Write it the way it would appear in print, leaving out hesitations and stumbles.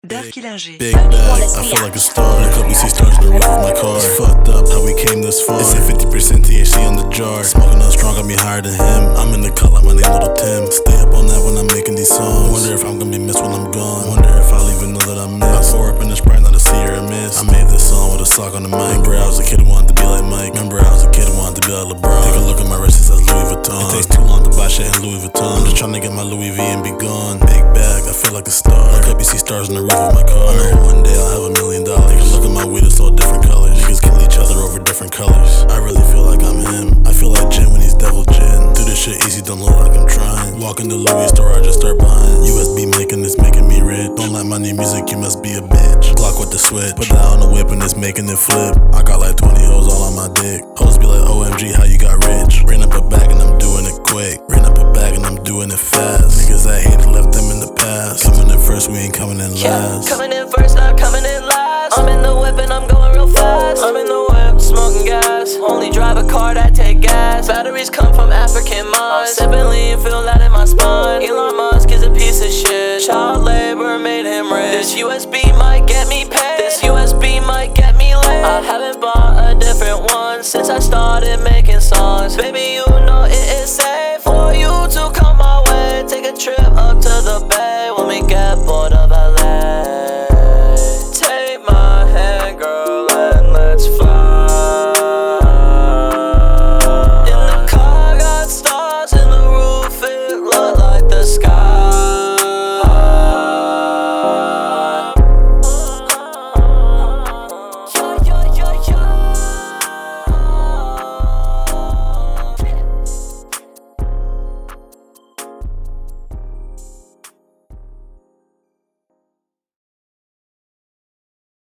Darkilinge. Big bag, I feel like a star. A couple see stars in the roof of my car. It's fucked up how we came this far. It's at 50% THC on the jar. Smoking on strong, got me higher than him. I'm in the cut like my name Little Tim. Stay up all night when I'm making these songs. Wonder if I'm gonna be missed when I'm gone. Wonder if I'll even know that I miss. I pour up in the Sprite, not a see or a miss. I made this song with a sock on the mic. Remember I was a kid who wanted to be like Mike. Remember I was a kid who wanted to be like LeBron. Take a look at my wrist, it says Louis Vuitton. It takes too long to buy shit in Louis Vuitton. I'm just trying to get my Louis V and be gone. Big bag, I feel like a star. Look up, you see stars on the roof of my car. I know one day I'll have $1 million. Take a look at my weed, it's all different colors. Niggas kill each other over different colors. I really feel like I'm him. I feel like Jin when he's Devil Jin. Do this shit easy, don't look like I'm trying. Walk in the Louis store, I just start buying. USB making this making me rich. Don't like my new music, you must be a bitch. Glock with the switch, put that on the whip and it's making it flip. I got like 20 hoes all on my dick. Hoes be like, OMG, how you got rich? Ran up a bag and I'm doing it quick. Ran up a bag and I'm doing it fast. Niggas that hated left them in the past. Coming in first, we ain't coming in last. Coming in first, not coming in last. I'm in the whip and I'm going real fast. I'm in the whip, smoking gas. Only drive a car that take gas. Batteries come from African mines. Sipping lean, feel that in my spine. Elon Musk is a piece of shit. Child labor made him rich. This USB might get me paid. This USB might get me laid. I haven't bought a different one since I started making songs. Baby,